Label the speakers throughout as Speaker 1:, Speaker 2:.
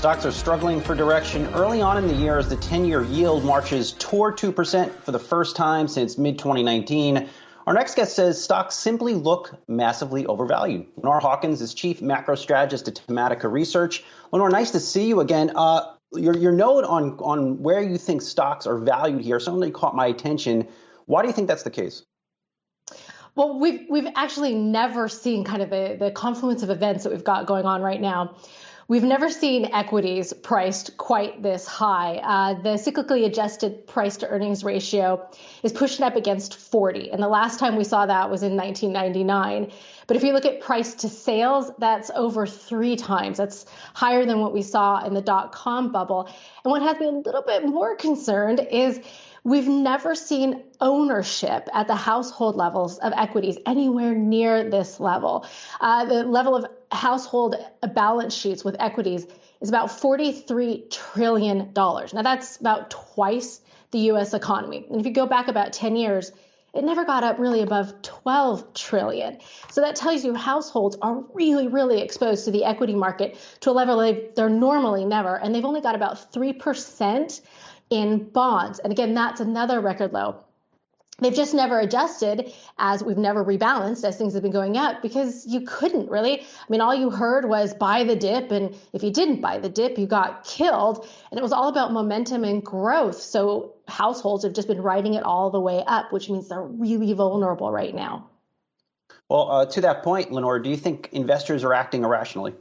Speaker 1: Stocks are struggling for direction early on in the year as the 10-year yield marches toward 2% for the first time since mid-2019. Our next guest says stocks simply look massively overvalued. Lenore Hawkins is chief macro strategist at Tematica Research. Lenore, nice to see you again. Your note on where you think stocks are valued here certainly caught my attention. Why do you think that's the case?
Speaker 2: Well, we've actually never seen kind of the confluence of events that we've got going on right now. We've never seen equities priced quite this high. The cyclically adjusted price to earnings ratio is pushing up against 40. And the last time we saw that was in 1999. But if you look at price to sales, that's over 3 times. That's higher than what we saw in the dot-com bubble. And what has me a little bit more concerned is we've never seen ownership at the household levels of equities anywhere near this level. The level of household balance sheets with equities is about $43 trillion. Now that's about twice the U.S. economy. And if you go back about 10 years, it never got up really above 12 trillion. So that tells you households are really, really exposed to the equity market to a level they're normally never. And they've only got about 3% in bonds. And again, that's another record low. They've just never adjusted as we've never rebalanced as things have been going up because you couldn't really. I mean, all you heard was buy the dip. And if you didn't buy the dip, you got killed. And it was all about momentum and growth. So households have just been riding it all the way up, which means they're really vulnerable right now.
Speaker 1: Well, to that point, Lenore, do you think investors are acting irrationally?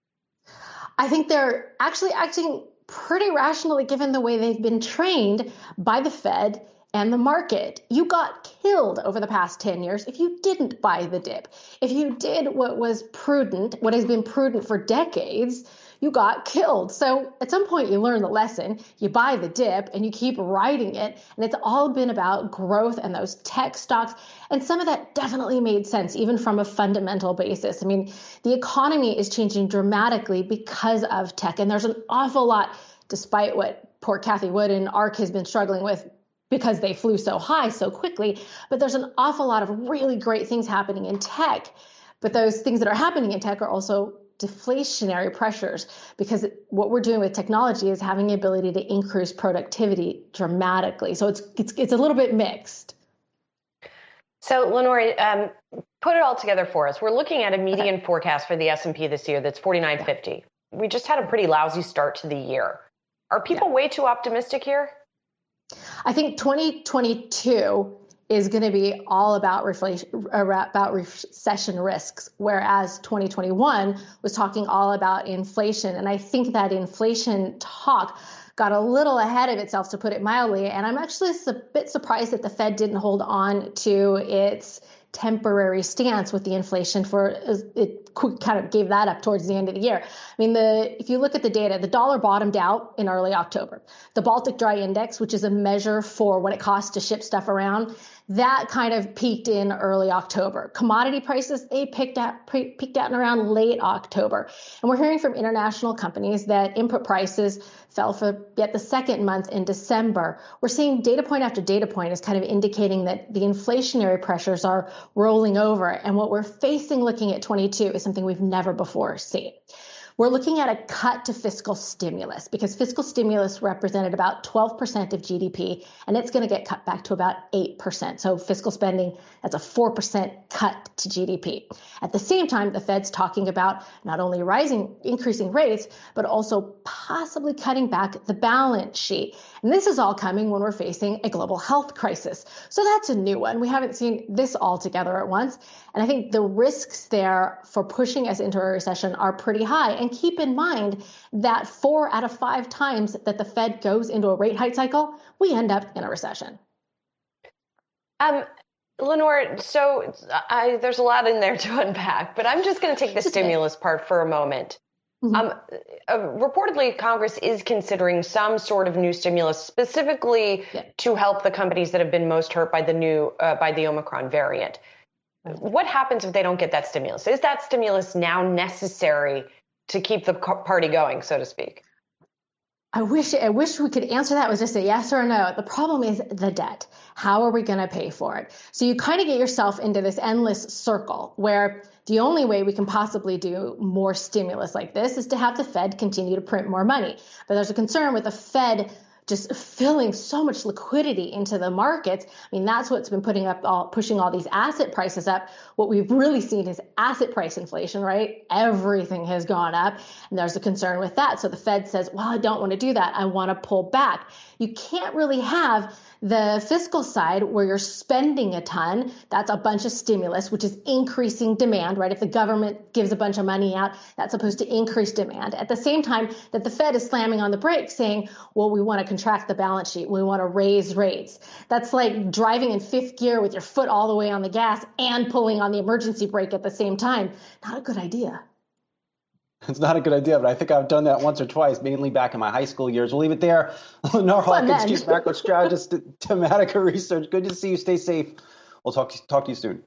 Speaker 2: I think they're actually acting pretty rationally given the way they've been trained by the Fed and the market. You got killed over the past 10 years if you didn't buy the dip. If you did what was prudent, what has been prudent for decades, you got killed. So at some point you learn the lesson, you buy the dip and you keep riding it. And it's all been about growth and those tech stocks. And some of that definitely made sense, even from a fundamental basis. I mean, the economy is changing dramatically because of tech. And there's an awful lot, despite what poor Cathie Wood and ARK has been struggling with, because they flew so high so quickly. But there's an awful lot of really great things happening in tech. But those things that are happening in tech are also deflationary pressures, because what we're doing with technology is having the ability to increase productivity dramatically. So it's a little bit mixed.
Speaker 3: So Lenore, put it all together for us. We're looking at a median forecast for the S&P this year that's 4950. We just had a pretty lousy start to the year. Are people way too optimistic here?
Speaker 2: I think 2022 is going to be all about recession risks, whereas 2021 was talking all about inflation. And I think that inflation talk got a little ahead of itself, to put it mildly. And I'm actually a bit surprised that the Fed didn't hold on to its temporary stance with the inflation it kind of gave that up towards the end of the year. I mean, if you look at the data, the dollar bottomed out in early October. The Baltic Dry Index, which is a measure for what it costs to ship stuff around, that kind of peaked in early October. Commodity prices, they peaked out in around late October. And we're hearing from international companies that input prices fell for yet the second month in December. We're seeing data point after data point is kind of indicating that the inflationary pressures are rolling over. And what we're facing looking at 22 is something we've never before seen. We're looking at a cut to fiscal stimulus, because fiscal stimulus represented about 12% of GDP, and it's going to get cut back to about 8%. So fiscal spending, that's a 4% cut to GDP. At the same time, the Fed's talking about not only increasing rates, but also possibly cutting back the balance sheet. And this is all coming when we're facing a global health crisis. So that's a new one. We haven't seen this all together at once. And I think the risks there for pushing us into a recession are pretty high. And keep in mind that 4 out of 5 times that the Fed goes into a rate hike cycle, we end up in a recession.
Speaker 3: Lenore, so there's a lot in there to unpack, but I'm just going to take the stimulus part for a moment. Reportedly, Congress is considering some sort of new stimulus specifically to help the companies that have been most hurt by the Omicron variant. What happens if they don't get that stimulus? Is that stimulus now necessary to keep the party going, so to speak?
Speaker 2: I wish we could answer that with just a yes or a no. The problem is the debt. How are we going to pay for it? So you kind of get yourself into this endless circle where The only way we can possibly do more stimulus like this is to have the Fed continue to print more money. But there's a concern with the Fed just filling so much liquidity into the markets. I mean, that's what's been pushing all these asset prices up. What we've really seen is asset price inflation, right? Everything has gone up, and there's a concern with that. So the Fed says, well, I don't want to do that. I want to pull back. You can't really have the fiscal side where you're spending a ton. That's a bunch of stimulus, which is increasing demand, right? If the government gives a bunch of money out, that's supposed to increase demand. At the same time that the Fed is slamming on the brakes saying, well, we want to contract the balance sheet. We want to raise rates. That's like driving in fifth gear with your foot all the way on the gas and pulling on the emergency brake at the same time. Not a good idea.
Speaker 1: It's not a good idea, but I think I've done that once or twice, mainly back in my high school years. We'll leave it there. Lenore Hawkins, Chief Macro Strategist at Tematica Research. Good to see you. Stay safe. We'll talk to you soon.